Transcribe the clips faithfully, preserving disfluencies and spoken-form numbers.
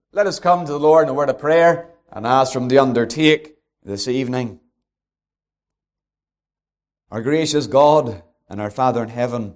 Let us come to the Lord in a word of prayer and ask from the undertake this evening. Our gracious God and our Father in heaven,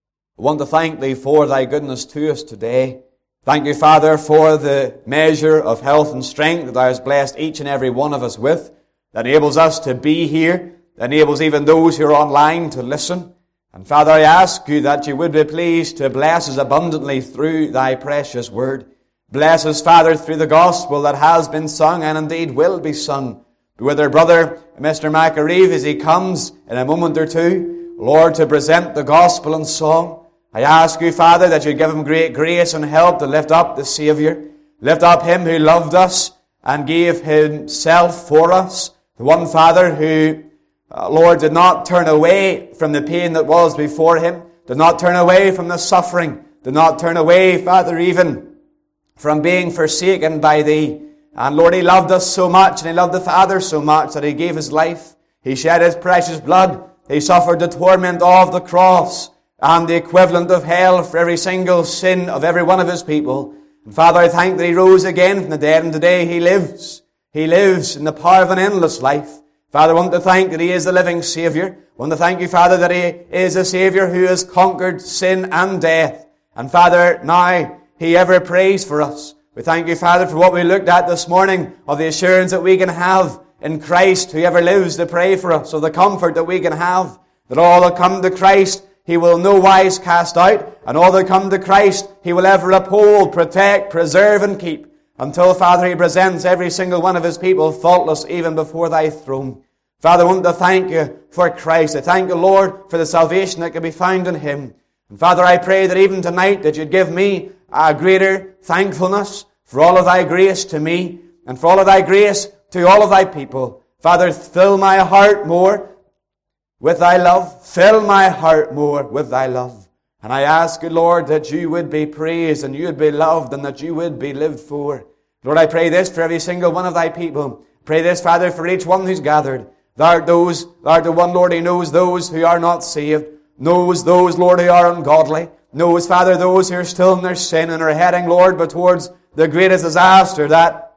I want to thank Thee for Thy goodness to us today. Thank You, Father, for the measure of health and strength that Thou hast blessed each and every one of us with, that enables us to be here, that enables even those who are online to listen. And Father, I ask You that You would be pleased to bless us abundantly through Thy precious word. Bless us, Father, through the gospel that has been sung and indeed will be sung. Be with our brother, Mister McAreeve, as he comes in a moment or two, Lord, to present the gospel and song. I ask You, Father, that You give him great grace and help to lift up the Saviour. Lift up Him who loved us and gave Himself for us. The one, Father, who, uh, Lord, did not turn away from the pain that was before Him, did not turn away from the suffering, did not turn away, Father, even from being forsaken by Thee. And Lord, He loved us so much, and He loved the Father so much, that He gave His life. He shed His precious blood. He suffered the torment of the cross and the equivalent of hell for every single sin of every one of His people. And Father, I thank that He rose again from the dead, and today He lives. He lives in the power of an endless life. Father, I want to thank that He is the living Saviour. I want to thank You, Father, that He is a Saviour who has conquered sin and death. And Father, now He ever prays for us. We thank You, Father, for what we looked at this morning, of the assurance that we can have in Christ, who ever lives to pray for us, of the comfort that we can have, that all that come to Christ He will no wise cast out, and all that come to Christ He will ever uphold, protect, preserve, and keep, until, Father, He presents every single one of His people faultless even before Thy throne. Father, I want to thank You for Christ. I thank You, Lord, for the salvation that can be found in Him. And Father, I pray that even tonight that You'd give me a greater thankfulness for all of Thy grace to me, and for all of Thy grace to all of Thy people. Father, fill my heart more with Thy love. Fill my heart more with Thy love. And I ask You, Lord, that You would be praised, and You would be loved, and that You would be lived for. Lord, I pray this for every single one of Thy people. Pray this, Father, for each one who's gathered. Thou art those, Thou art the one, Lord, who knows those who are not saved, knows those, Lord, who are ungodly, knows, Father, those who are still in their sin and are heading, Lord, but towards the greatest disaster that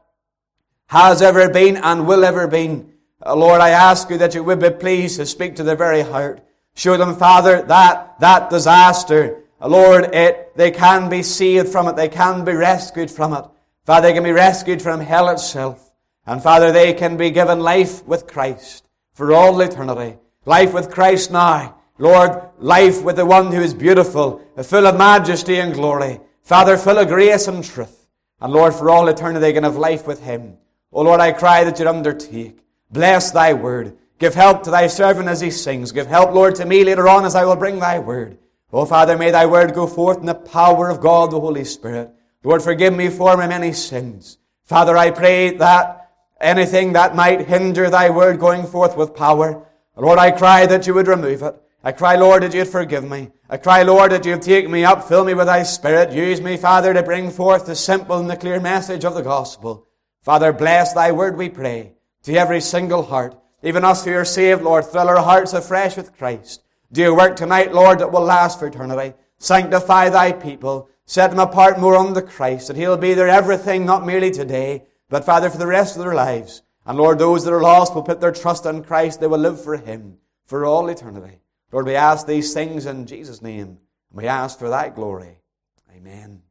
has ever been and will ever be. Uh, Lord, I ask You that You would be pleased to speak to their very heart. Show them, Father, that that disaster, uh, Lord, it they can be saved from it. They can be rescued from it. Father, they can be rescued from hell itself. And Father, they can be given life with Christ for all eternity. Life with Christ now. Lord, life with the one who is beautiful, full of majesty and glory. Father, full of grace and truth. And Lord, for all eternity they can have life with Him. Oh Lord, I cry that You'd undertake. Bless Thy word. Give help to Thy servant as he sings. Give help, Lord, to me later on as I will bring Thy word. Oh Father, may Thy word go forth in the power of God, the Holy Spirit. Lord, forgive me for my many sins. Father, I pray that anything that might hinder Thy word going forth with power, Lord, I cry that You would remove it. I cry, Lord, that You'd forgive me. I cry, Lord, that You'd take me up, fill me with Thy Spirit. Use me, Father, to bring forth the simple and the clear message of the gospel. Father, bless Thy word, we pray, to every single heart. Even us who are saved, Lord, fill our hearts afresh with Christ. Do Your work tonight, Lord, that will last for eternity. Sanctify Thy people. Set them apart more unto Christ, that He'll be their everything, not merely today, but, Father, for the rest of their lives. And, Lord, those that are lost will put their trust in Christ. They will live for Him for all eternity. Lord, we ask these things in Jesus' name, and we ask for Thy glory. Amen.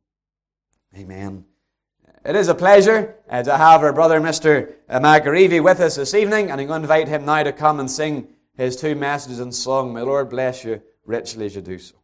Amen. It is a pleasure uh, to have our brother, Mister McAreeve, with us this evening, and I'm going to invite him now to come and sing his two messages in song. May the Lord bless you richly as you do so.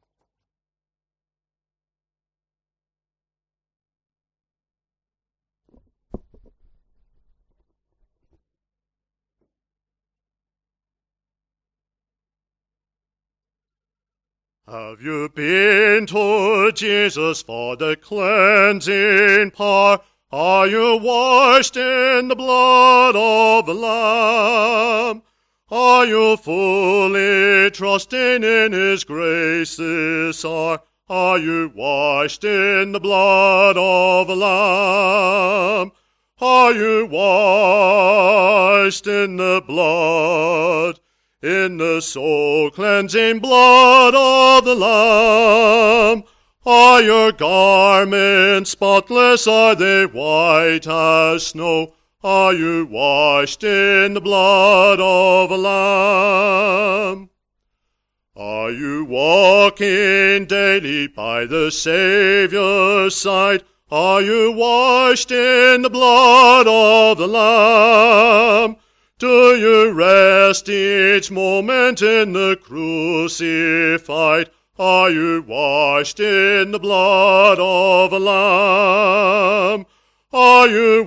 Have you been to Jesus for the cleansing power? Are you washed in the blood of the Lamb? Are you fully trusting in His grace this hour? Are you washed in the blood of the Lamb? Are you washed in the blood? In the soul-cleansing blood of the Lamb, Are your garments spotless? Are they white as snow? Are you washed in the blood of a lamb? Are you walking daily by the Saviour's side? Are you washed in the blood of the Lamb? Do you rest each moment in the crucified? Are you washed in the blood of a lamb? Are you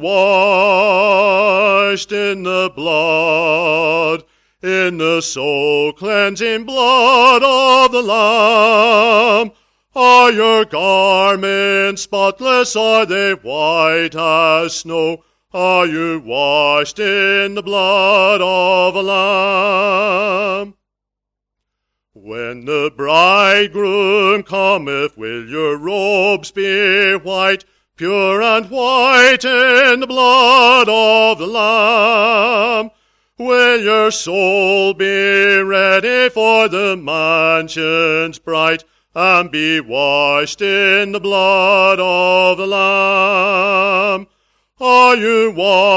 washed in the blood, in the soul-cleansing blood of the Lamb? Are your garments spotless? Are they white as snow? Are you washed in the blood of a lamb? When the bridegroom cometh, will your robes be white, pure and white in the blood of the Lamb? Will your soul be ready for the mansions bright, and be washed in the blood of the Lamb? Are you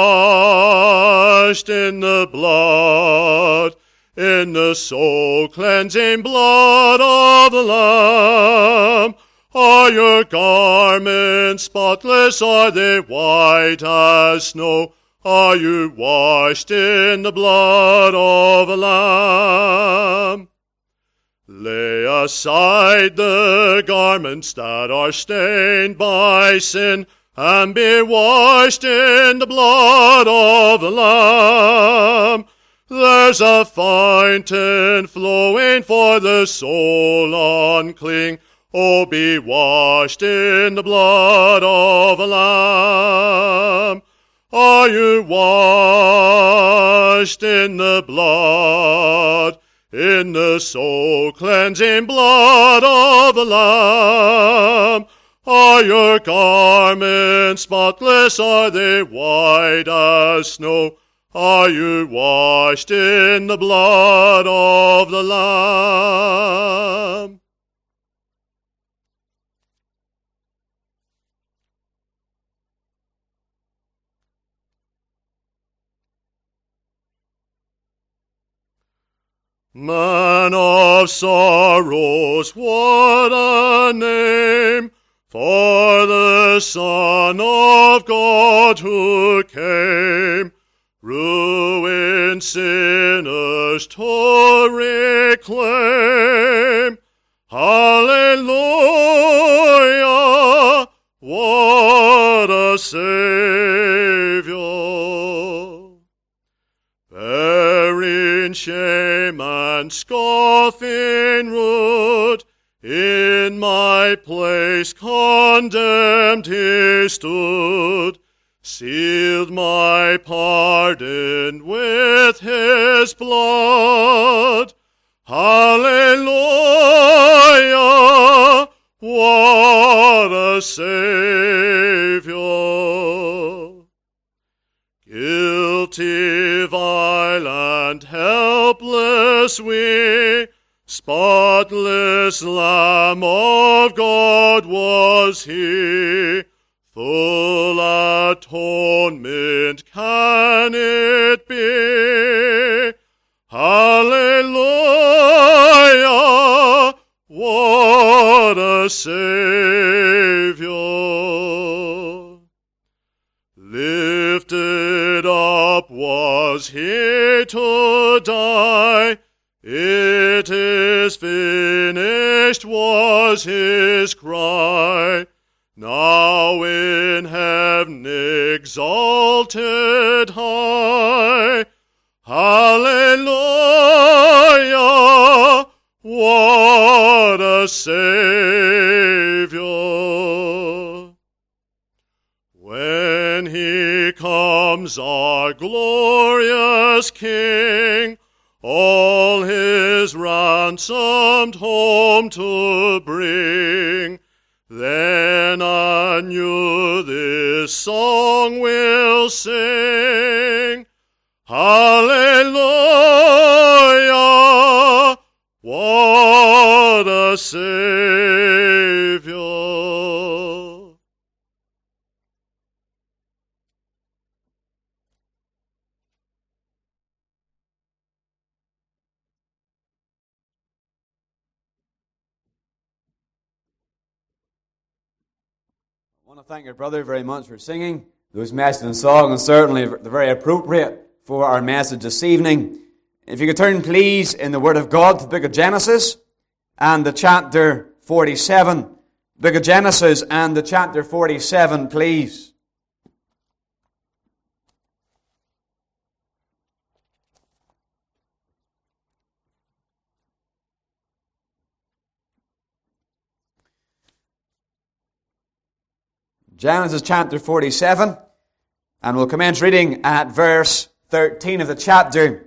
washed in the blood, in the soul-cleansing blood of the Lamb? Are your garments spotless? Are they white as snow? Are you washed in the blood of a lamb? Lay aside the garments that are stained by sin, and be washed in the blood of the Lamb. There's a fountain flowing for the soul unclean. Oh, be washed in the blood of a lamb. Are you washed in the blood, in the soul-cleansing blood of the Lamb? Are your garments spotless? Are they white as snow? Are you washed in the blood of the Lamb? Man of sorrows, what a name for the Son of God who came, ruined sinners to reclaim. Hallelujah, what a Savior, bearing shame and scoffing rude, in my place condemned he stood, sealed my pardon with his blood. Hallelujah, what a Savior. Guilty, vile, and helpless we, spotless Lamb of God was he. Full atonement can it be? Hallelujah, what a Savior. Lifted up was he to die. It is finished was his cry. Now in heaven exalted high. Hallelujah, what a Savior. When he comes, our glorious King, all his ransomed home to bring, then anew this song will sing. Hallelujah, what a Savior. I want to thank your brother very much for singing those messages and songs, and certainly they're very appropriate for our message this evening. If you could turn, please, in the Word of God to the book of Genesis and the chapter forty-seven. Book of Genesis and the chapter forty-seven, please. Genesis chapter forty-seven, and we'll commence reading at verse thirteen of the chapter.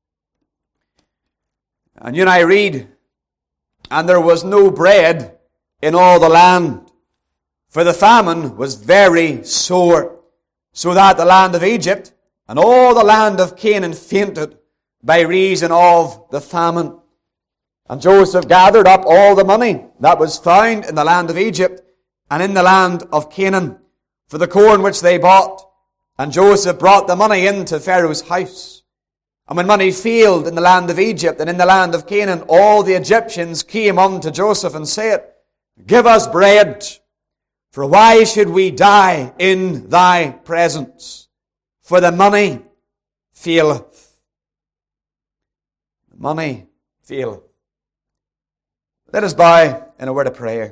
And you and I read, "And there was no bread in all the land, for the famine was very sore, so that the land of Egypt and all the land of Canaan fainted by reason of the famine. And Joseph gathered up all the money that was found in the land of Egypt and in the land of Canaan, for the corn which they bought. And Joseph brought the money into Pharaoh's house. And when money failed in the land of Egypt and in the land of Canaan, all the Egyptians came unto Joseph and said, Give us bread, for why should we die in thy presence? For the money faileth." The money faileth. Let us bow in a word of prayer.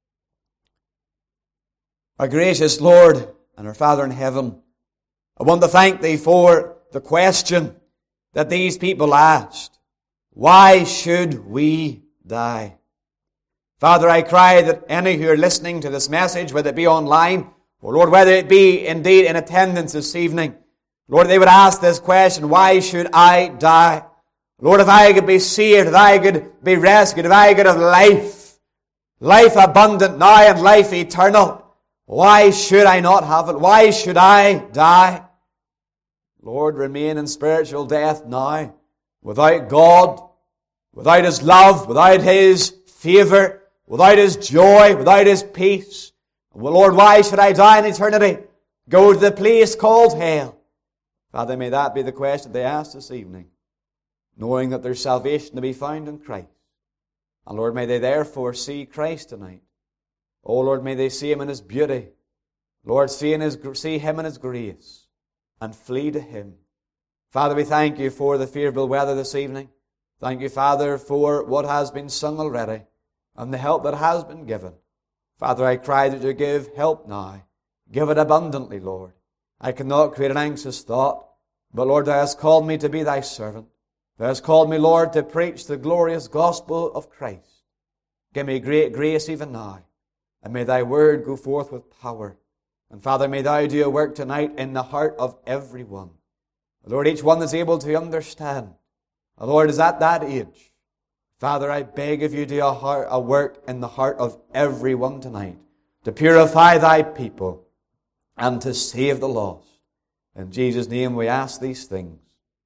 Our gracious Lord and our Father in heaven, I want to thank Thee for the question that these people asked. Why should we die? Father, I cry that any who are listening to this message, whether it be online, or Lord, whether it be indeed in attendance this evening, Lord, they would ask this question, why should I die? Lord, if I could be saved, if I could be rescued, if I could have life, life abundant now and life eternal, why should I not have it? Why should I die? Lord, remain in spiritual death now, without God, without His love, without His favour, without His joy, without His peace. Well, Lord, why should I die in eternity? Go to the place called hell. Father, may that be the question they ask this evening, knowing that there's salvation to be found in Christ. And Lord, may they therefore see Christ tonight. Oh Lord, may they see Him in His beauty. Lord, see, in his, see Him in His grace and flee to Him. Father, we thank You for the favourable weather this evening. Thank You, Father, for what has been sung already and the help that has been given. Father, I cry that You give help now. Give it abundantly, Lord. I cannot create an anxious thought, but Lord, Thou hast called me to be Thy servant. Thou hast called me, Lord, to preach the glorious gospel of Christ. Give me great grace even now. And may Thy word go forth with power. And Father, may Thou do a work tonight in the heart of everyone. Lord, each one that's able to understand. The Lord is at that age. Father, I beg of You, do a, heart, a work in the heart of everyone tonight, to purify Thy people and to save the lost. In Jesus' name we ask these things.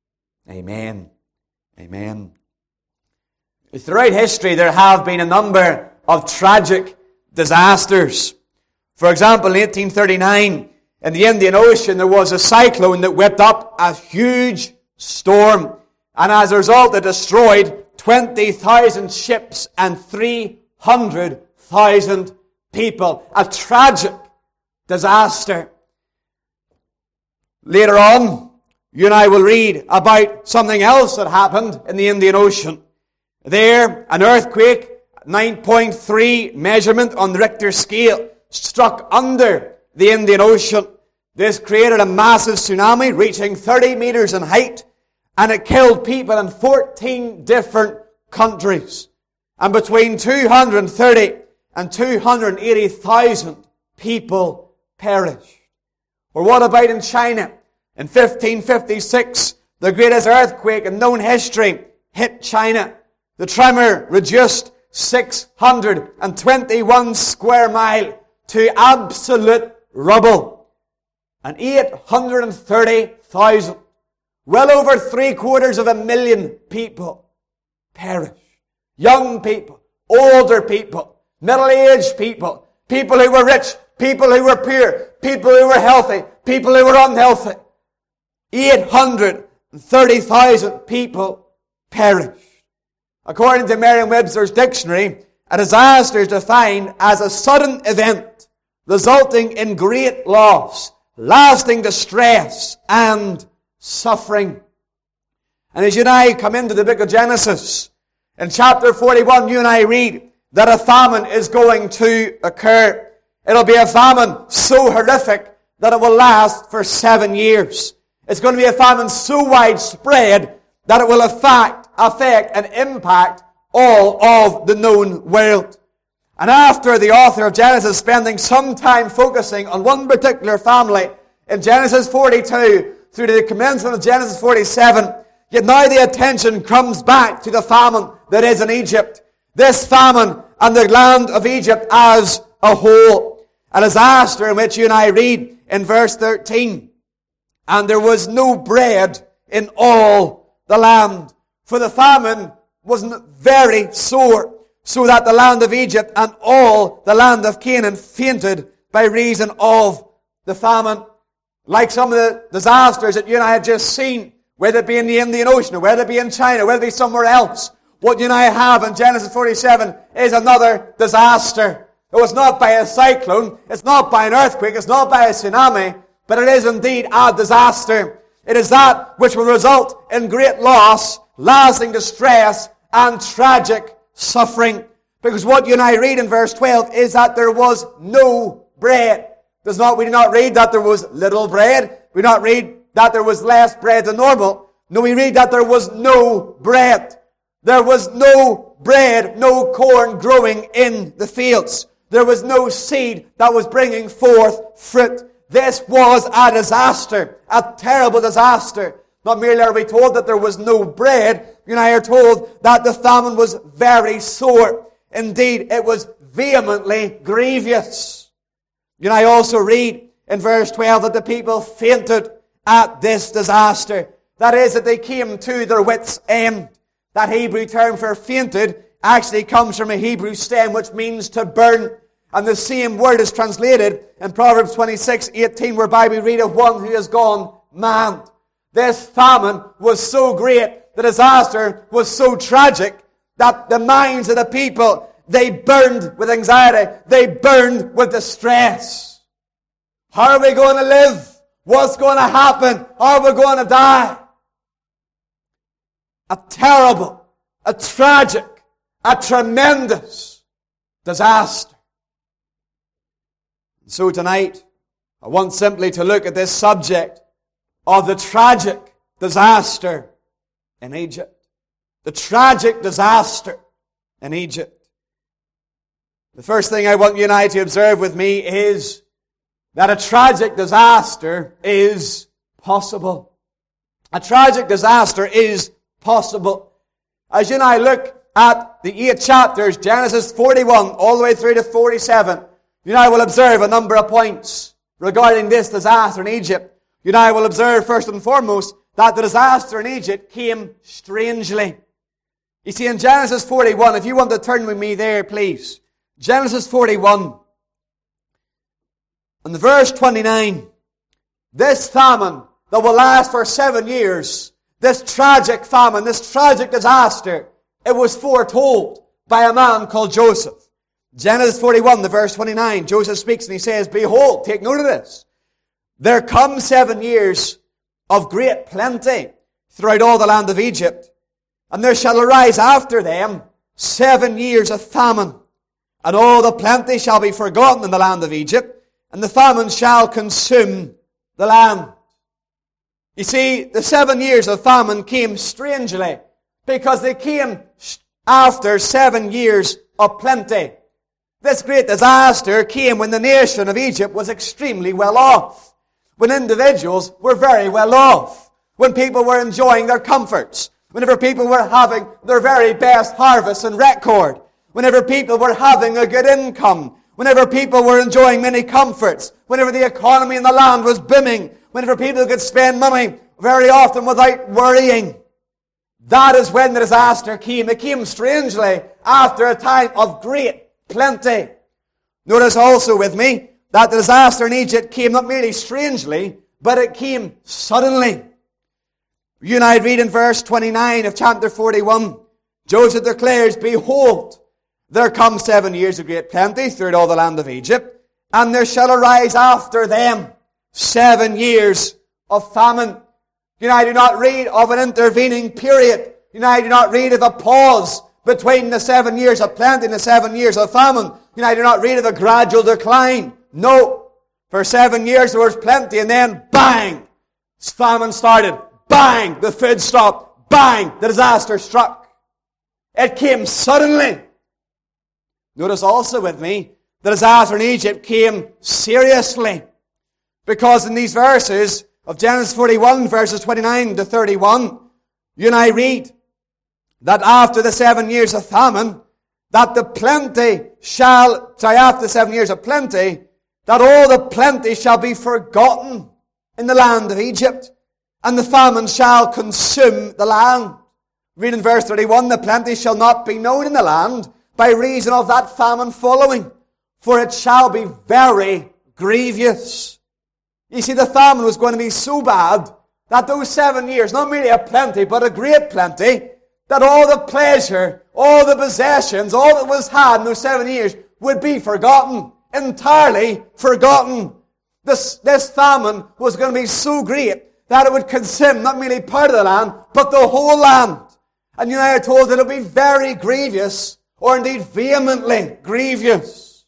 Amen. Amen. Throughout history there have been a number of tragic disasters. For example, in eighteen thirty-nine, in the Indian Ocean, there was a cyclone that whipped up a huge storm. And as a result, it destroyed twenty thousand ships and three hundred thousand people. A tragic disaster. Later on, you and I will read about something else that happened in the Indian Ocean. There, an earthquake, nine point three measurement on the Richter scale, struck under the Indian Ocean. This created a massive tsunami reaching thirty meters in height, and it killed people in fourteen different countries. And between two hundred thirty and two hundred eighty thousand people perished. Or what about in China? In fifteen fifty-six, the greatest earthquake in known history hit China. The tremor reduced six hundred twenty-one square miles to absolute rubble. And eight hundred thirty thousand, well over three quarters of a million people perished. Young people, older people, middle-aged people, people who were rich, people who were poor, people who were healthy, people who were unhealthy. eight hundred thirty thousand people perished. According to Merriam-Webster's dictionary, a disaster is defined as a sudden event resulting in great loss, lasting distress, and suffering. And as you and I come into the book of Genesis, in chapter forty-one, you and I read that a famine is going to occur. It'll be a famine so horrific that it will last for seven years. It's going to be a famine so widespread that it will affect, affect and impact all of the known world. And after the author of Genesis spending some time focusing on one particular family in Genesis forty-two through to the commencement of Genesis forty-seven, yet now the attention comes back to the famine that is in Egypt. This famine and the land of Egypt as a whole. A disaster in which you and I read in verse thirteen. And there was no bread in all the land, for the famine was very sore, so that the land of Egypt and all the land of Canaan fainted by reason of the famine. Like some of the disasters that you and I have just seen, whether it be in the Indian Ocean, or whether it be in China, whether it be somewhere else, what you and I have in Genesis forty-seven is another disaster. It was not by a cyclone, it's not by an earthquake, it's not by a tsunami, but it is indeed a disaster. It is that which will result in great loss, lasting distress, and tragic suffering. Because what you and I read in verse twelve is that there was no bread. Does not, we do not read that there was little bread. We do not read that there was less bread than normal. No, we read that there was no bread. There was no bread, no corn growing in the fields. There was no seed that was bringing forth fruit. This was a disaster, a terrible disaster. Not merely are we told that there was no bread, you and I are told that the famine was very sore. Indeed, it was vehemently grievous. You and I also read in verse twelve that the people fainted at this disaster. That is, that they came to their wits' end. That Hebrew term for fainted actually comes from a Hebrew stem which means to burn. And the same word is translated in Proverbs twenty-six eighteen, whereby we read of one who has gone mad. This famine was so great, the disaster was so tragic, that the minds of the people, they burned with anxiety. They burned with distress. How are we going to live? What's going to happen? How are we going to die? A terrible, a tragic, a tremendous disaster. So tonight, I want simply to look at this subject of the tragic disaster in Egypt. The tragic disaster in Egypt. The first thing I want you and I to observe with me is that a tragic disaster is possible. A tragic disaster is possible. As you and I look at the eight chapters, Genesis forty-one all the way through to forty-seven, you and I will observe a number of points regarding this disaster in Egypt. You and I will observe first and foremost that the disaster in Egypt came strangely. You see, in Genesis forty-one, if you want to turn with me there, please. Genesis forty-one. And the verse twenty-nine. This famine that will last for seven years, this tragic famine, this tragic disaster, it was foretold by a man called Joseph. Genesis forty-one, the verse twenty-nine, Joseph speaks and he says, "Behold," take note of this, "there come seven years of great plenty throughout all the land of Egypt, and there shall arise after them seven years of famine, and all the plenty shall be forgotten in the land of Egypt, and the famine shall consume the land." You see, the seven years of famine came strangely, because they came after seven years of plenty. This great disaster came when the nation of Egypt was extremely well off. When individuals were very well off. When people were enjoying their comforts. Whenever people were having their very best harvest and record. Whenever people were having a good income. Whenever people were enjoying many comforts. Whenever the economy in the land was booming. Whenever people could spend money very often without worrying. That is when the disaster came. It came strangely after a time of great plenty. Notice also with me that the disaster in Egypt came not merely strangely, but it came suddenly. You and I read in verse twenty-nine of chapter forty-one, Joseph declares, "Behold, there come seven years of great plenty throughout all the land of Egypt, And there shall arise after them seven years of famine. You know, I do not read of an intervening period. You know, I do not read of a pause between the seven years of plenty and the seven years of famine. You know, I do not read of a gradual decline. No. For seven years there was plenty, and then bang! Famine started. Bang! The food stopped. Bang! The disaster struck. It came suddenly. Notice also with me, the disaster in Egypt came seriously. Because in these verses of Genesis forty-one, verses twenty-nine to thirty-one, you and I read that after the seven years of famine, that the plenty shall, sorry, after the seven years of plenty, that all the plenty shall be forgotten in the land of Egypt, and the famine shall consume the land. Read in verse thirty-one, the plenty shall not be known in the land by reason of that famine following, for it shall be very grievous. You see, the famine was going to be so bad that those seven years, not merely a plenty, but a great plenty, that all the pleasure, all the possessions, all that was had in those seven years would be forgotten, entirely forgotten. This, this famine was going to be so great that it would consume not merely part of the land, but the whole land. And you and I are told that it will be very grievous, or indeed vehemently grievous.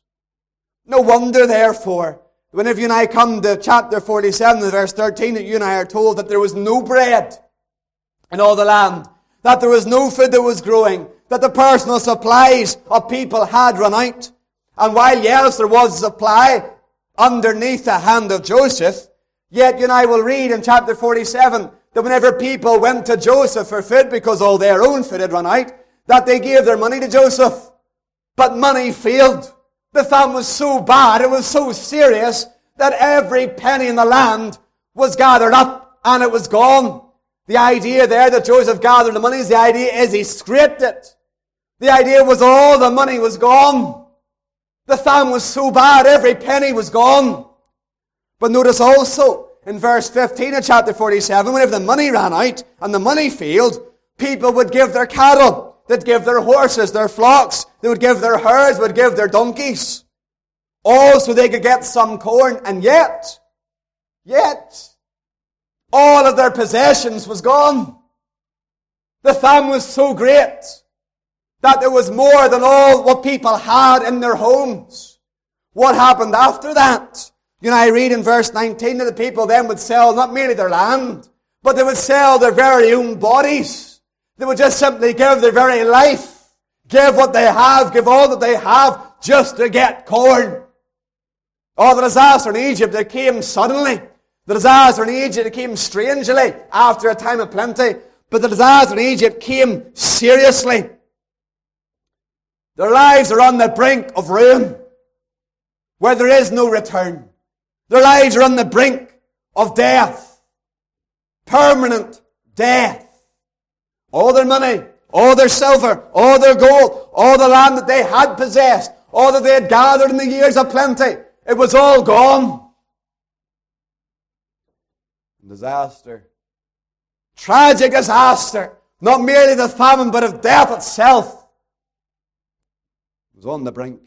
No wonder, therefore, whenever you and I come to chapter forty-seven, verse thirteen, that you and I are told that there was no bread in all the land, that there was no food that was growing, that the personal supplies of people had run out. And while, yes, there was a supply underneath the hand of Joseph, yet you and I will read in chapter forty-seven that whenever people went to Joseph for food because all their own food had run out, that they gave their money to Joseph. But money failed. The famine was so bad, it was so serious, that every penny in the land was gathered up and it was gone. The idea there that Joseph gathered the money is the idea is he scraped it. The idea was all the money was gone. The famine was so bad, every penny was gone. But notice also in verse fifteen of chapter forty-seven, whenever the money ran out and the money failed, people would give their cattle. They'd give their horses, their flocks. They would give their herds, would give their donkeys. All so they could get some corn. And yet, yet, all of their possessions was gone. The famine was so great that there was more than all what people had in their homes. What happened after that? You know, I read in verse nineteen that the people then would sell not merely their land, but they would sell their very own bodies. They would just simply give their very life, give what they have, give all that they have, just to get corn. Oh, the disaster in Egypt, it came suddenly. The disaster in Egypt, it came strangely after a time of plenty. But the disaster in Egypt came seriously. Their lives are on the brink of ruin, where there is no return. Their lives are on the brink of death. Permanent death. All their money, all their silver, all their gold, all the land that they had possessed, all that they had gathered in the years of plenty, it was all gone. Disaster. Tragic disaster. Not merely the famine, but of death itself. It was on the brink.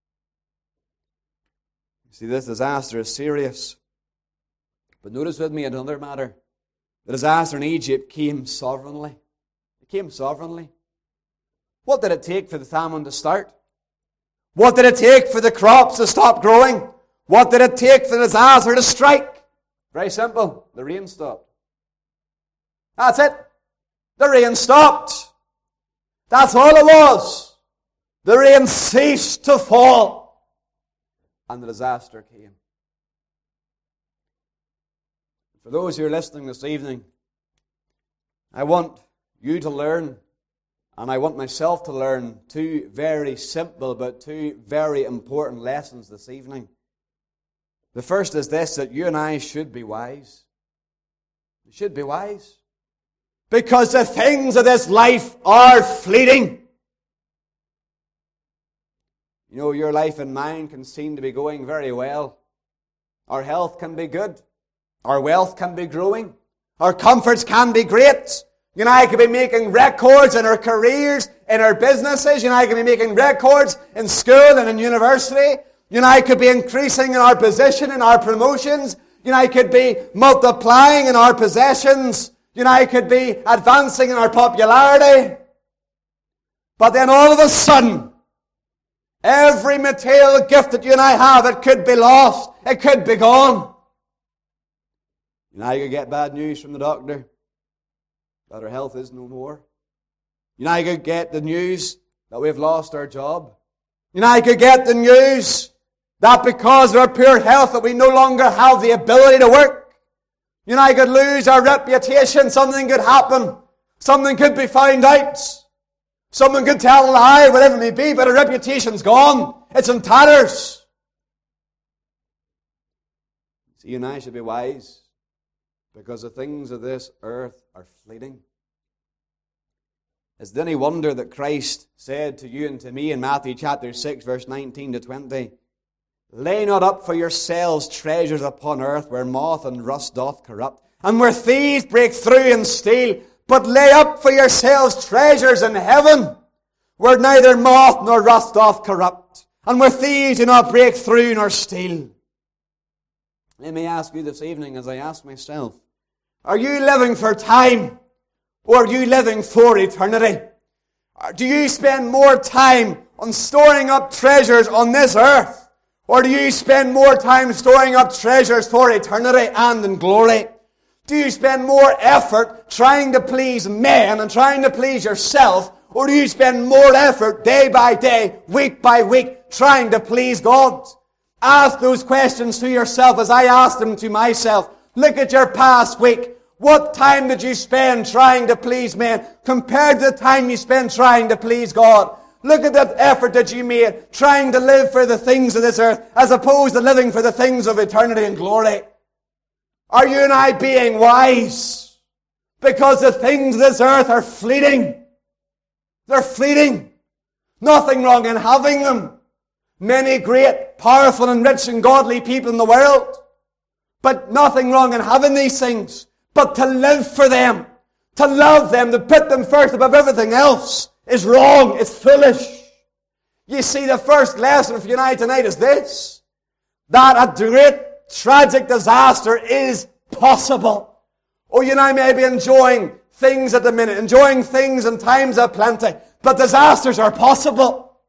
You see, this disaster is serious. But notice with me another matter. The disaster in Egypt came sovereignly. It came sovereignly. What did it take for the famine to start? What did it take for the crops to stop growing? What did it take for the disaster to strike? Very simple. The rain stopped. That's it. The rain stopped. That's all it was. The rain ceased to fall. And the disaster came. For those who are listening this evening, I want you to learn, and I want myself to learn, two very simple but two very important lessons this evening. The first is this, that you and I should be wise. We should be wise. Because the things of this life are fleeting. You know, your life and mine can seem to be going very well. Our health can be good. Our wealth can be growing. Our comforts can be great. You and I can be making records in our careers, in our businesses. You and I can be making records in school and in university. You and I could be increasing in our position, in our promotions. You and I could be multiplying in our possessions. You and I could be advancing in our popularity. But then all of a sudden, every material gift that you and I have, it could be lost. It could be gone. You and I could get bad news from the doctor that our health is no more. You and I could get the news that we've lost our job. You and I could get the news that because of our poor health that we no longer have the ability to work. You and I could lose our reputation. Something could happen. Something could be found out. Someone could tell a lie, whatever it may be, but our reputation's gone. It's in tatters. So you and I should be wise, because the things of this earth are fleeting. Is it any wonder that Christ said to you and to me in Matthew chapter six, verse nineteen to twenty, "Lay not up for yourselves treasures upon earth, where moth and rust doth corrupt, and where thieves break through and steal, but lay up for yourselves treasures in heaven, where neither moth nor rust doth corrupt, and where thieves do not break through nor steal." Let me ask you this evening, as I ask myself, are you living for time, or are you living for eternity? Do you spend more time on storing up treasures on this earth, or do you spend more time storing up treasures for eternity and in glory? Do you spend more effort trying to please men and trying to please yourself, or do you spend more effort day by day, week by week, trying to please God? Ask those questions to yourself as I asked them to myself. Look at your past week. What time did you spend trying to please men compared to the time you spent trying to please God? Look at the effort that you made trying to live for the things of this earth as opposed to living for the things of eternity and glory. Are you and I being wise? Because the things of this earth are fleeting. They're fleeting. Nothing wrong in having them. Many great, powerful and rich and godly people in the world. But nothing wrong in having these things. But to live for them, to love them, to put them first above everything else is wrong. It's foolish. You see, the first lesson for you and I tonight is this: that a great tragic disaster is possible. Oh, you and I may be enjoying things at the minute, enjoying things in times of plenty, but disasters are possible.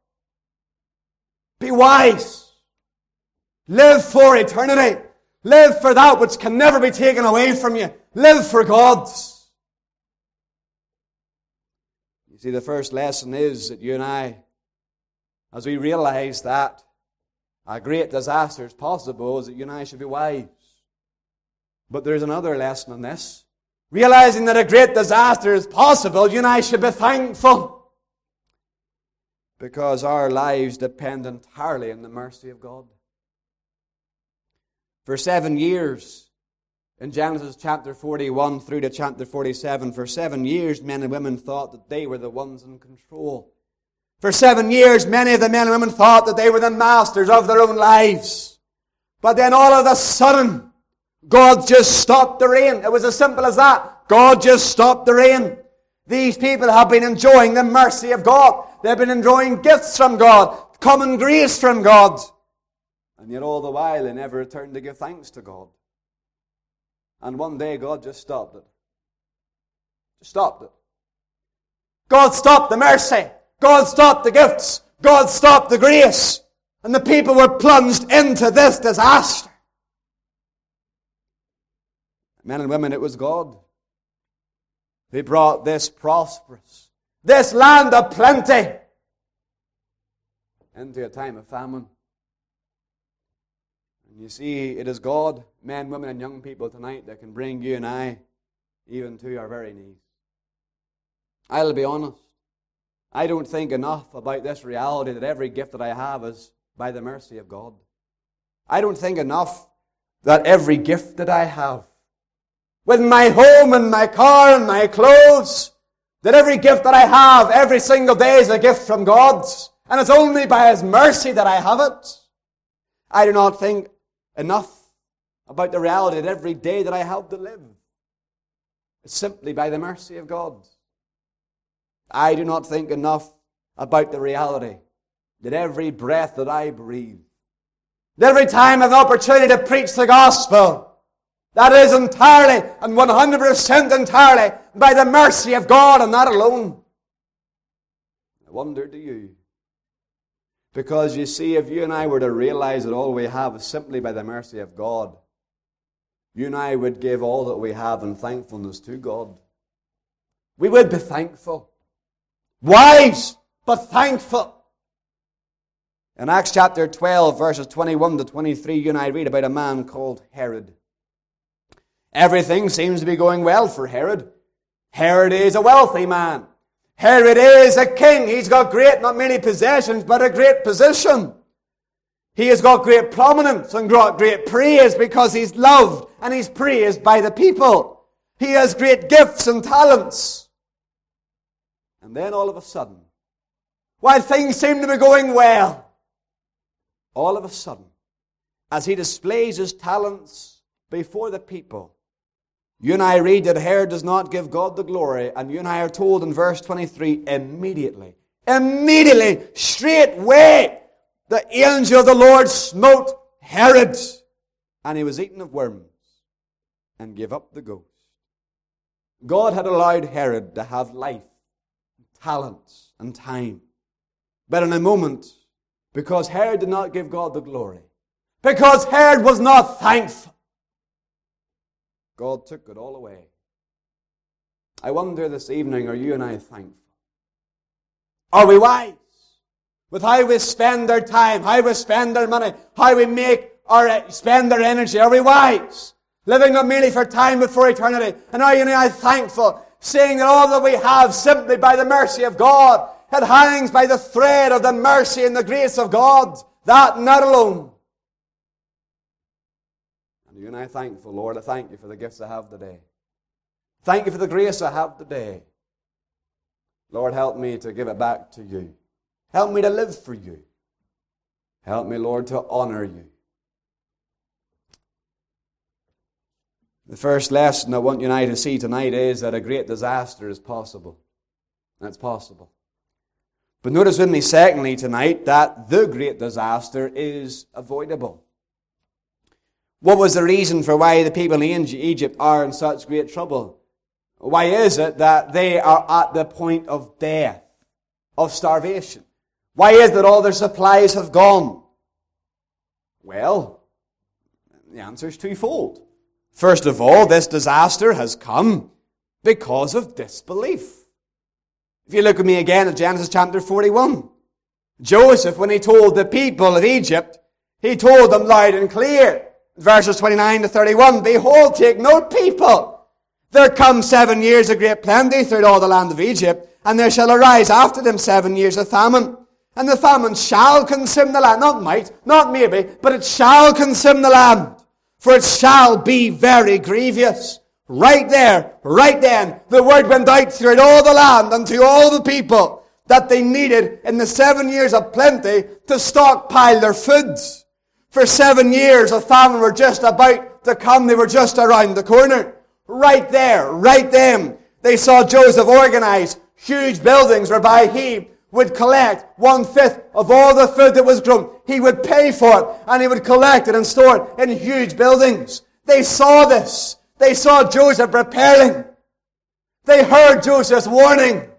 Be wise. Live for eternity. Live for that which can never be taken away from you. Live for God. You see, the first lesson is that you and I, as we realize that a great disaster is possible, is that you and I should be wise. But there's another lesson in this. Realizing that a great disaster is possible, you and I should be thankful. Because our lives depend entirely on the mercy of God. For seven years, in Genesis chapter forty-one through to chapter forty-seven, for seven years men and women thought that they were the ones in control. For seven years, many of the men and women thought that they were the masters of their own lives. But then all of a sudden, God just stopped the rain. It was as simple as that. God just stopped the rain. These people have been enjoying the mercy of God. They've been enjoying gifts from God, common grace from God. And yet all the while they never returned to give thanks to God. And one day God just stopped it. Just stopped it. God stopped the mercy. God stopped the gifts. God stopped the grace. And the people were plunged into this disaster. Men and women, it was God who brought this prosperous, this land of plenty, into a time of famine. And you see, it is God, men, women, and young people tonight that can bring you and I even to our very knees. I'll be honest. I don't think enough about this reality that every gift that I have is by the mercy of God. I don't think enough that every gift that I have, with my home and my car and my clothes, that every gift that I have every single day is a gift from God, and it's only by His mercy that I have it. I do not think enough about the reality that every day that I have to live is simply by the mercy of God. I do not think enough about the reality that every breath that I breathe Every time I have an opportunity to preach the gospel, that is entirely and one hundred percent entirely by the mercy of God and that alone. I wonder, do you? Because you see, if you and I were to realize that all we have is simply by the mercy of God, you and I would give all that we have in thankfulness to God. We would be thankful. Wise, but thankful. In Acts chapter twelve, verses twenty-one to twenty-three, you and I read about a man called Herod. Everything seems to be going well for Herod. Herod is a wealthy man. Herod is a king. He's got great, not merely possessions, but a great position. He has got great prominence and got great praise because he's loved and he's praised by the people. He has great gifts and talents. And then all of a sudden, while things seem to be going well, all of a sudden, as he displays his talents before the people, you and I read that Herod does not give God the glory, and you and I are told in verse twenty-three, immediately, immediately, straightway, the angel of the Lord smote Herod, and he was eaten of worms, and gave up the ghost. God had allowed Herod to have life, talents, and time. But in a moment, because Herod did not give God the glory, because Herod was not thankful, God took it all away. I wonder this evening, are you and I thankful? Are we wise with how we spend our time, how we spend our money, how we make or spend our energy? Are we wise? Living not merely for time but for eternity. And are you and I thankful, seeing that all that we have simply by the mercy of God, it hangs by the thread of the mercy and the grace of God, that not alone. And you and I thankful, Lord, I thank you for the gifts I have today. Thank you for the grace I have today. Lord, help me to give it back to you. Help me to live for you. Help me, Lord, to honor you. The first lesson I want you and I to see tonight is that a great disaster is possible. That's possible. But notice with me, secondly, tonight, that the great disaster is avoidable. What was the reason for why the people in Egypt are in such great trouble? Why is it that they are at the point of death, of starvation? Why is it that all their supplies have gone? Well, the answer is twofold. First of all, this disaster has come because of disbelief. If you look with me again at Genesis chapter forty-one, Joseph, when he told the people of Egypt, he told them loud and clear, verses twenty-nine to thirty-one, behold, take note, people, there come seven years of great plenty throughout all the land of Egypt, and there shall arise after them seven years of famine. And the famine shall consume the land, not might, not maybe, but it shall consume the land, for it shall be very grievous. Right there, right then, the word went out throughout all the land and to all the people that they needed in the seven years of plenty to stockpile their foods. For seven years of famine were just about to come. They were just around the corner. Right there, right then, they saw Joseph organize huge buildings whereby he would collect one-fifth of all the food that was grown. He would pay for it, and he would collect it and store it in huge buildings. They saw this. They saw Joseph preparing. They heard Joseph's warning.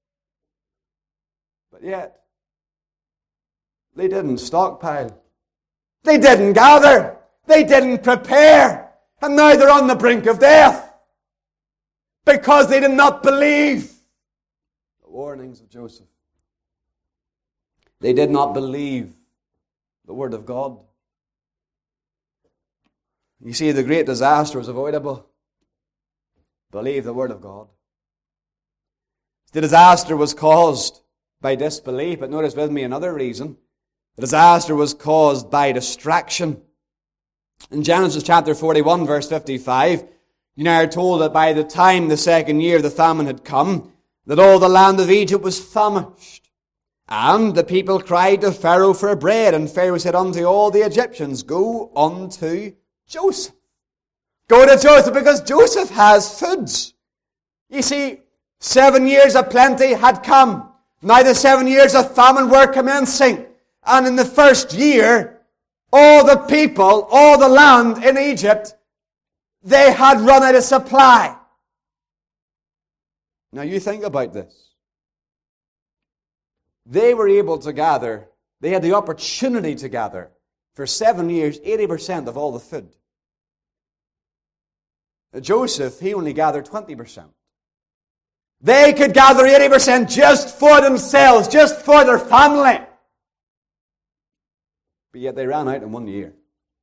But yet, they didn't stockpile. They didn't gather. They didn't prepare. And now they're on the brink of death. Because they did not believe the warnings of Joseph. They did not believe the word of God. You see, the great disaster was avoidable. Believe the word of God. The disaster was caused by disbelief, but notice with me another reason. The disaster was caused by distraction. In Genesis chapter forty-one, verse fifty-five, you now are told that by the time the second year of the famine had come, that all the land of Egypt was famished. And the people cried to Pharaoh for bread, and Pharaoh said unto all the Egyptians, go unto Joseph. Go to Joseph, because Joseph has foods. You see, seven years of plenty had come. Now the seven years of famine were commencing. And in the first year, all the people, all the land in Egypt, they had run out of supply. Now you think about this. They were able to gather, they had the opportunity to gather, for seven years, eighty percent of all the food. Joseph, he only gathered twenty percent. They could gather eighty percent just for themselves, just for their family. But yet they ran out in one year.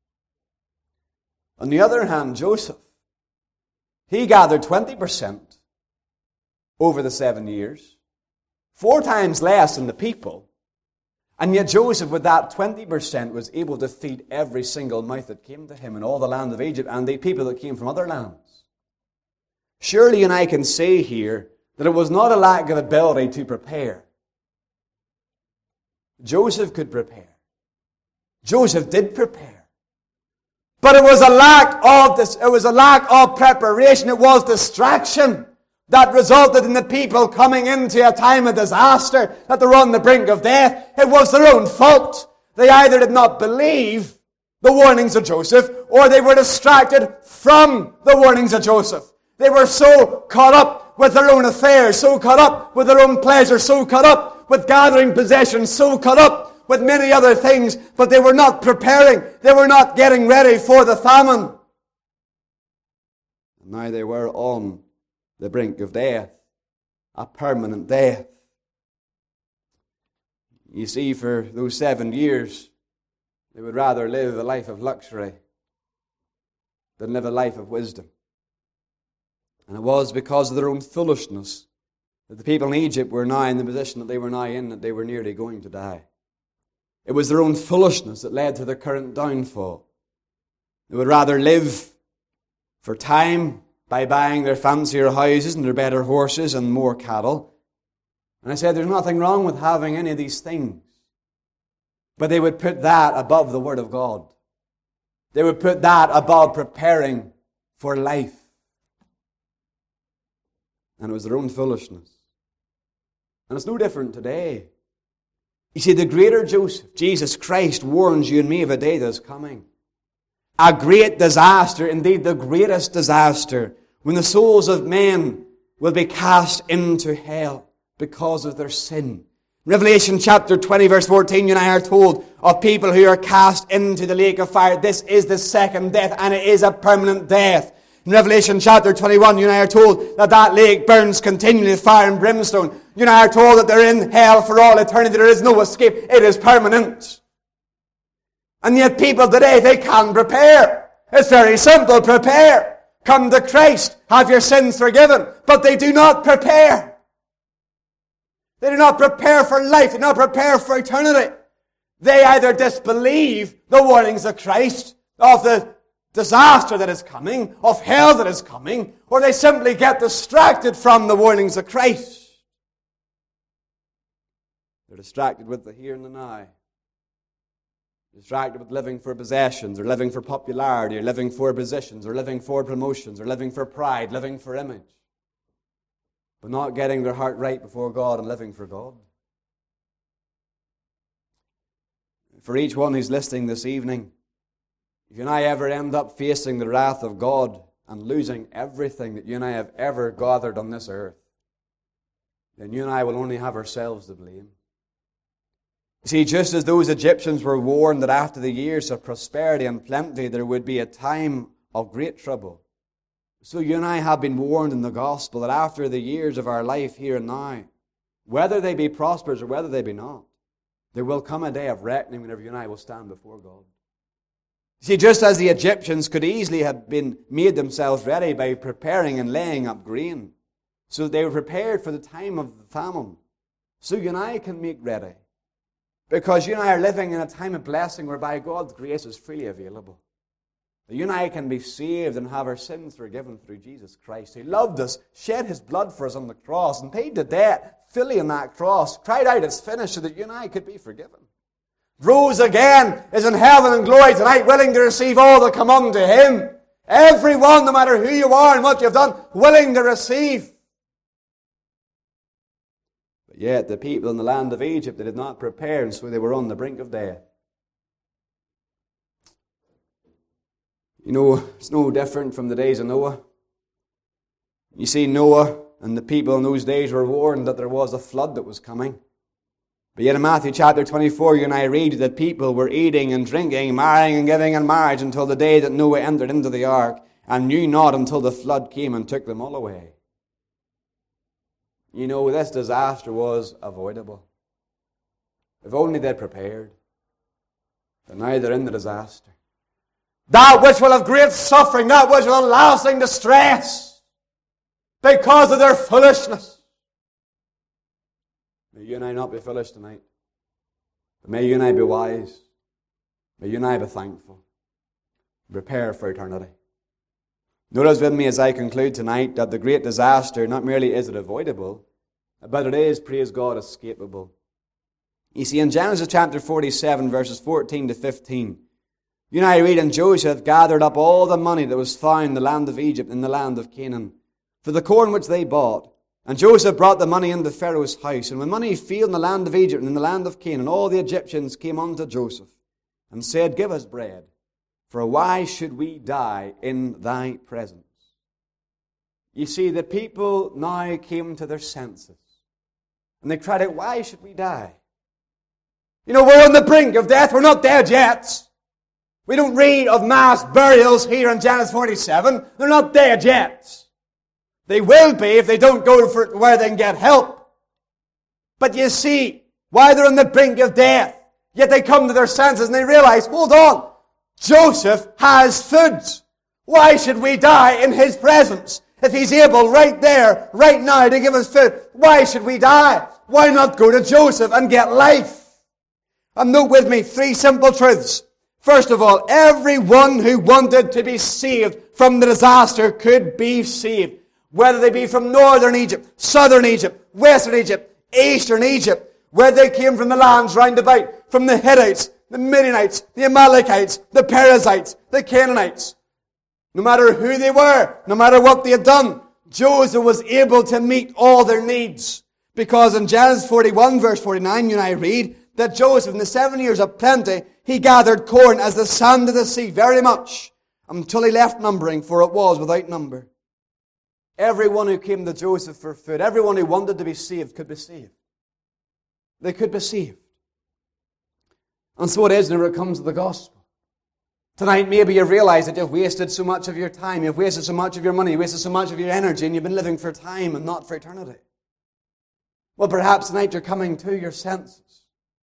On the other hand, Joseph, he gathered twenty percent over the seven years, four times less than the people. And yet Joseph, with that twenty percent, was able to feed every single mouth that came to him in all the land of Egypt and the people that came from other lands. Surely you and I can say here that it was not a lack of ability to prepare. Joseph could prepare. Joseph did prepare. But it was a lack of this, it was a lack of preparation. It was distraction that resulted in the people coming into a time of disaster, that they were on the brink of death. It was their own fault. They either did not believe the warnings of Joseph, or they were distracted from the warnings of Joseph. They were so caught up with their own affairs, so caught up with their own pleasure, so caught up with gathering possessions, so caught up with many other things, but they were not preparing. They were not getting ready for the famine. And now they were on the brink of death, a permanent death. You see, for those seven years, they would rather live a life of luxury than live a life of wisdom. And it was because of their own foolishness that the people in Egypt were now in the position that they were now in, that they were nearly going to die. It was their own foolishness that led to their current downfall. They would rather live for time by buying their fancier houses and their better horses and more cattle. And I said there's nothing wrong with having any of these things. But they would put that above the Word of God. They would put that above preparing for life. And it was their own foolishness. And it's no different today. You see, the greater Joseph, Jesus Christ, warns you and me of a day that is coming. A great disaster, indeed the greatest disaster, when the souls of men will be cast into hell because of their sin. Revelation chapter twenty, verse fourteen, you and I are told of people who are cast into the lake of fire. This is the second death, and it is a permanent death. In Revelation chapter twenty-one, you and I are told that that lake burns continually with fire and brimstone. You and I are told that they're in hell for all eternity. There is no escape. It is permanent. And yet people today, they can prepare. It's very simple. Prepare. Come to Christ. Have your sins forgiven. But they do not prepare. They do not prepare for life. They do not prepare for eternity. They either disbelieve the warnings of Christ, of the disaster that is coming, of hell that is coming, or they simply get distracted from the warnings of Christ. They're distracted with the here and the now. Distracted with living for possessions, or living for popularity, or living for positions, or living for promotions, or living for pride, living for image. But not getting their heart right before God and living for God. For each one who's listening this evening, if you and I ever end up facing the wrath of God and losing everything that you and I have ever gathered on this earth, then you and I will only have ourselves to blame. You see, just as those Egyptians were warned that after the years of prosperity and plenty there would be a time of great trouble, so you and I have been warned in the gospel that after the years of our life here and now, whether they be prosperous or whether they be not, there will come a day of reckoning whenever you and I will stand before God. See, just as the Egyptians could easily have been made themselves ready by preparing and laying up grain, so that they were prepared for the time of the famine, so you and I can make ready. Because you and I are living in a time of blessing whereby God's grace is freely available. That you and I can be saved and have our sins forgiven through Jesus Christ. He loved us, shed His blood for us on the cross, and paid the debt fully on that cross, cried out, "It's finished," so that you and I could be forgiven. Rose again, is in heaven and glory tonight, willing to receive all that come unto Him. Everyone, no matter who you are and what you've done, willing to receive. But yet the people in the land of Egypt, they did not prepare, and so they were on the brink of death. You know, it's no different from the days of Noah. You see, Noah and the people in those days were warned that there was a flood that was coming. But yet in Matthew chapter twenty-four, you and I read that people were eating and drinking, marrying and giving in marriage until the day that Noah entered into the ark, and knew not until the flood came and took them all away. You know, this disaster was avoidable. If only they'd prepared. But now they're in the disaster. That which will have great suffering, that which will have lasting distress, because of their foolishness. May you and I not be foolish tonight. But may you and I be wise. May you and I be thankful. Prepare for eternity. Notice with me as I conclude tonight that the great disaster, not merely is it avoidable, but it is, praise God, escapable. You see, in Genesis chapter forty-seven, verses fourteen to fifteen, you and I read, and Joseph gathered up all the money that was found in the land of Egypt and the land of Canaan, for the corn which they bought. And Joseph brought the money into Pharaoh's house. And when money failed in the land of Egypt and in the land of Canaan, all the Egyptians came unto Joseph and said, Give us bread, for why should we die in thy presence? You see, the people now came to their senses. And they cried out, Why should we die? You know, we're on the brink of death. We're not dead yet. We don't read of mass burials here in Genesis forty-seven. They're not dead yet. They will be if they don't go for where they can get help. But you see, while they're on the brink of death, yet they come to their senses and they realize, hold on, Joseph has food. Why should we die in his presence? If he's able right there, right now, to give us food, why should we die? Why not go to Joseph and get life? And note with me three simple truths. First of all, everyone who wanted to be saved from the disaster could be saved. Whether they be from northern Egypt, southern Egypt, western Egypt, eastern Egypt, whether they came from the lands round about, from the Hittites, the Midianites, the Amalekites, the Perizzites, the Canaanites. No matter who they were, no matter what they had done, Joseph was able to meet all their needs. Because in Genesis forty-one, verse forty-nine, you and I read that Joseph, in the seven years of plenty, he gathered corn as the sand of the sea, very much, until he left numbering, for it was without number. Everyone who came to Joseph for food, everyone who wanted to be saved could be saved. They could be saved. And so it is whenever it comes to the gospel. Tonight maybe you realize that you've wasted so much of your time, you've wasted so much of your money, you've wasted so much of your energy, and you've been living for time and not for eternity. Well, perhaps tonight you're coming to your senses.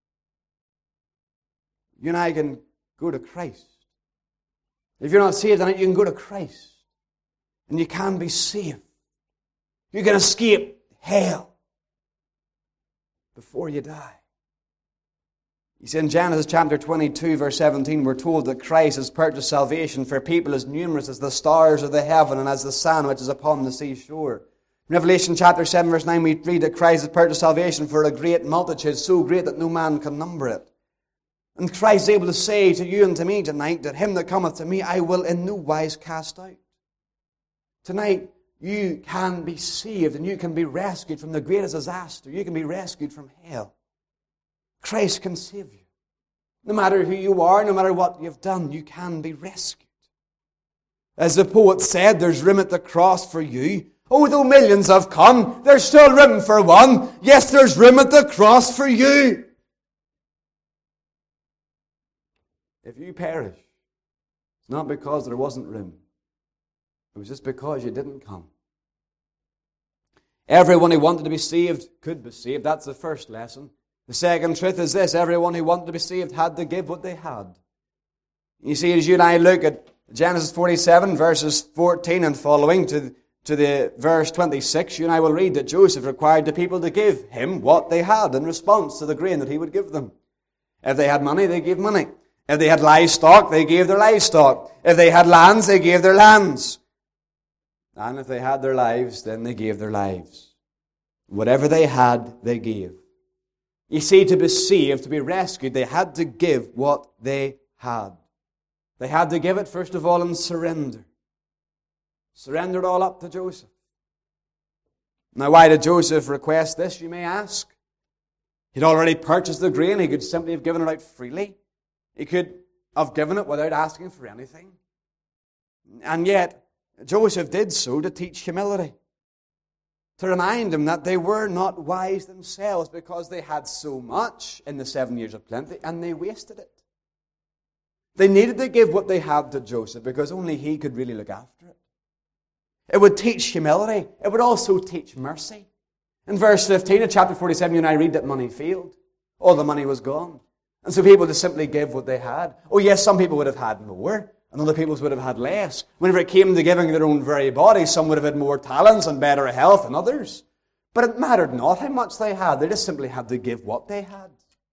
You and I can go to Christ. If you're not saved tonight, you can go to Christ. And you can be saved. You can escape hell before you die. You see, in Genesis chapter twenty-two, verse seventeen, we're told that Christ has purchased salvation for people as numerous as the stars of the heaven and as the sand which is upon the seashore. In Revelation chapter seven, verse nine, we read that Christ has purchased salvation for a great multitude, so great that no man can number it. And Christ is able to say to you and to me tonight that him that cometh to me I will in no wise cast out. Tonight, you can be saved and you can be rescued from the greatest disaster. You can be rescued from hell. Christ can save you. No matter who you are, no matter what you've done, you can be rescued. As the poet said, there's room at the cross for you. Oh, though millions have come, there's still room for one. Yes, there's room at the cross for you. If you perish, it's not because there wasn't room. It was just because you didn't come. Everyone who wanted to be saved could be saved. That's the first lesson. The second truth is this. Everyone who wanted to be saved had to give what they had. You see, as you and I look at Genesis forty-seven, verses fourteen and following to, to the verse twenty-six, you and I will read that Joseph required the people to give him what they had in response to the grain that he would give them. If they had money, they gave money. If they had livestock, they gave their livestock. If they had lands, they gave their lands. And if they had their lives, then they gave their lives. Whatever they had, they gave. You see, to be saved, to be rescued, they had to give what they had. They had to give it, first of all, in surrender. Surrendered all up to Joseph. Now, why did Joseph request this, you may ask? He'd already purchased the grain. He could simply have given it out freely. He could have given it without asking for anything. And yet, Joseph did so to teach humility, to remind them that they were not wise themselves because they had so much in the seven years of plenty and they wasted it. They needed to give what they had to Joseph because only he could really look after it. It would teach humility. It would also teach mercy. In verse fifteen of chapter forty-seven, you and I read that money failed. All the money was gone. And so people just simply give what they had. Oh yes, some people would have had more, and other people would have had less. Whenever it came to giving their own very body, some would have had more talents and better health than others. But it mattered not how much they had. They just simply had to give what they had.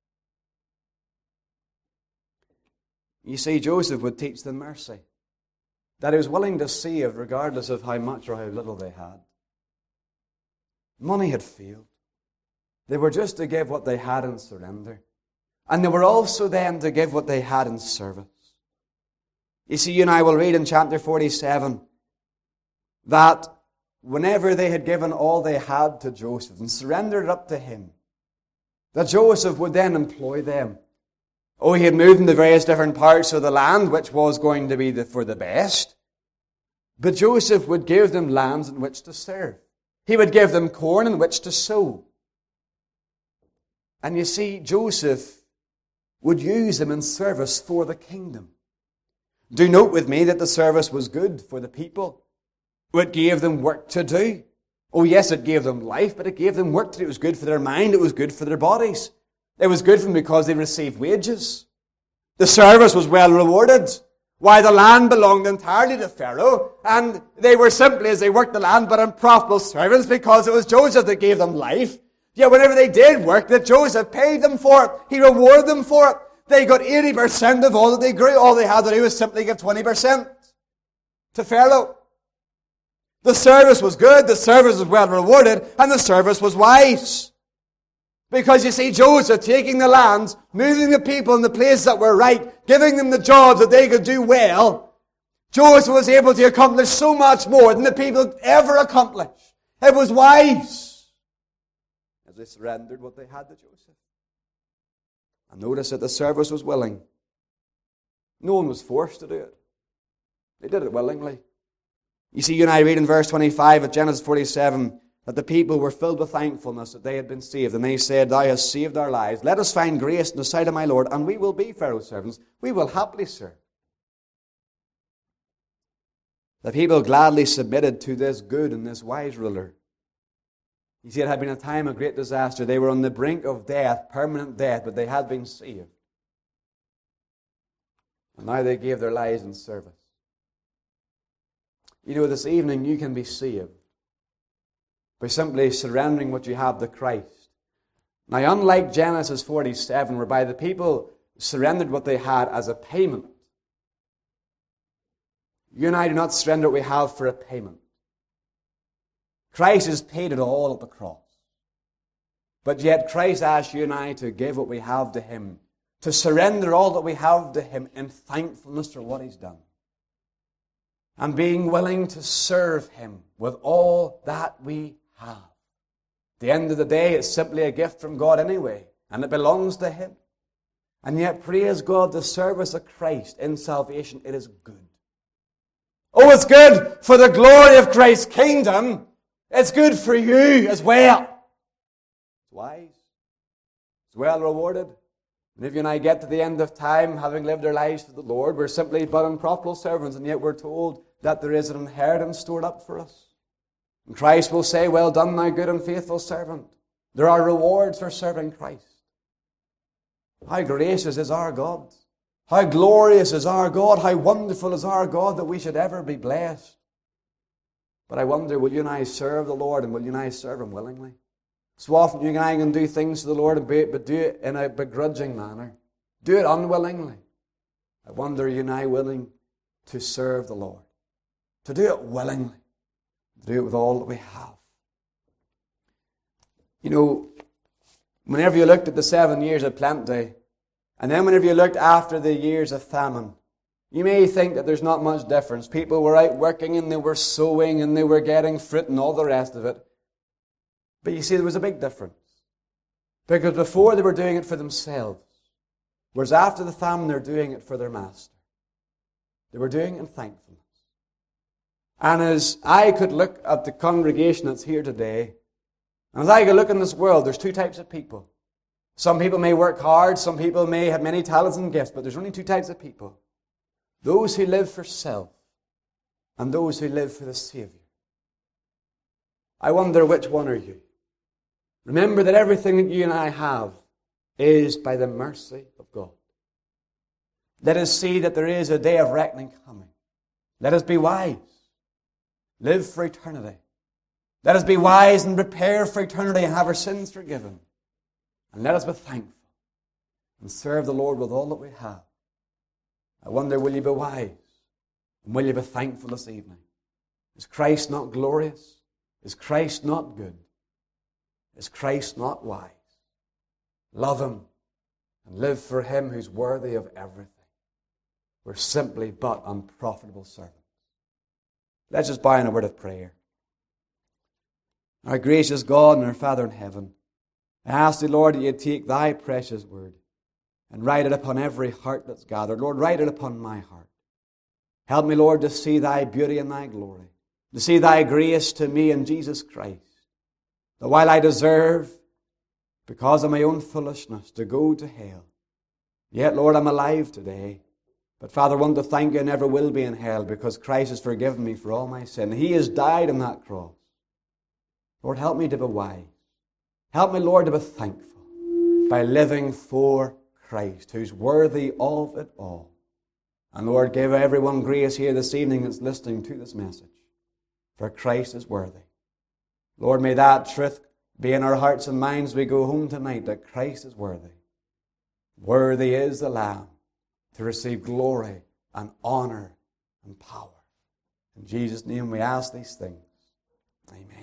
You see, Joseph would teach them mercy, that he was willing to save regardless of how much or how little they had. Money had failed. They were just to give what they had in surrender. And they were also then to give what they had in service. You see, you and I will read in chapter forty-seven that whenever they had given all they had to Joseph and surrendered it up to him, that Joseph would then employ them. Oh, he had moved in the various different parts of the land, which was going to be the, for the best. But Joseph would give them lands in which to serve. He would give them corn in which to sow. And you see, Joseph would use them in service for the kingdom. Do note with me that the service was good for the people. It gave them work to do. Oh yes, it gave them life, but it gave them work to do. It was good for their mind. It was good for their bodies. It was good for them because they received wages. The service was well rewarded. Why, the land belonged entirely to Pharaoh, and they were simply, as they worked the land, but unprofitable servants because it was Joseph that gave them life. Yet whenever they did work, that Joseph paid them for it. He rewarded them for it. They got eighty percent of all that they grew. All they had to do was simply give twenty percent to Pharaoh. The service was good, the service was well rewarded, and the service was wise. Because you see, Joseph taking the lands, moving the people in the places that were right, giving them the jobs that they could do well, Joseph was able to accomplish so much more than the people could ever accomplish. It was wise, as they surrendered what they had to Joseph. And notice that the service was willing. No one was forced to do it. They did it willingly. You see, you and I read in verse twenty-five of Genesis forty-seven that the people were filled with thankfulness that they had been saved. And they said, Thou hast saved our lives. Let us find grace in the sight of my Lord, and we will be Pharaoh's servants. We will happily serve. The people gladly submitted to this good and this wise ruler. You see, it had been a time of great disaster. They were on the brink of death, permanent death, but they had been saved. And now they gave their lives in service. You know, this evening you can be saved by simply surrendering what you have to Christ. Now, unlike Genesis forty-seven, whereby the people surrendered what they had as a payment, you and I do not surrender what we have for a payment. Christ has paid it all at the cross. But yet Christ asks you and I to give what we have to Him, to surrender all that we have to Him in thankfulness for what He's done. And being willing to serve Him with all that we have. At the end of the day, it's simply a gift from God anyway, and it belongs to Him. And yet, praise God, the service of Christ in salvation, it is good. Oh, it's good for the glory of Christ's kingdom. It's good for you as well. It's wise. It's well rewarded. And if you and I get to the end of time, having lived our lives for the Lord, we're simply but unprofitable servants, and yet we're told that there is an inheritance stored up for us. And Christ will say, Well done, thou good and faithful servant. There are rewards for serving Christ. How gracious is our God. How glorious is our God. How wonderful is our God that we should ever be blessed. But I wonder, will you and I serve the Lord, and will you and I serve Him willingly? So often you and I can do things to the Lord, but do it in a begrudging manner. Do it unwillingly. I wonder, are you and I willing to serve the Lord? To do it willingly. To do it with all that we have. You know, whenever you looked at the seven years of plenty, and then whenever you looked after the years of famine, you may think that there's not much difference. People were out working and they were sowing and they were getting fruit and all the rest of it. But you see, there was a big difference. Because before they were doing it for themselves, whereas after the famine they're doing it for their master. They were doing it in thankfulness. And as I could look at the congregation that's here today, and as I could look in this world, there's two types of people. Some people may work hard, some people may have many talents and gifts, but there's only two types of people. Those who live for self and those who live for the Savior. I wonder, which one are you? Remember that everything that you and I have is by the mercy of God. Let us see that there is a day of reckoning coming. Let us be wise. Live for eternity. Let us be wise and prepare for eternity and have our sins forgiven. And let us be thankful and serve the Lord with all that we have. I wonder, will you be wise? And will you be thankful this evening? Is Christ not glorious? Is Christ not good? Is Christ not wise? Love Him and live for Him who's worthy of everything. We're simply but unprofitable servants. Let's just bow in a word of prayer. Our gracious God and our Father in heaven, I ask Thee, Lord, that You take Thy precious word and write it upon every heart that's gathered. Lord, write it upon my heart. Help me, Lord, to see Thy beauty and Thy glory, to see Thy grace to me in Jesus Christ. That while I deserve, because of my own foolishness, to go to hell, yet, Lord, I'm alive today. But, Father, I want to thank You, I never will be in hell because Christ has forgiven me for all my sin. He has died on that cross. Lord, help me to be wise. Help me, Lord, to be thankful by living for Christ, who's worthy of it all. And, Lord, give everyone grace here this evening that's listening to this message, for Christ is worthy. Lord, may that truth be in our hearts and minds as we go home tonight, that Christ is worthy. Worthy is the Lamb to receive glory and honor and power. In Jesus' name we ask these things. Amen.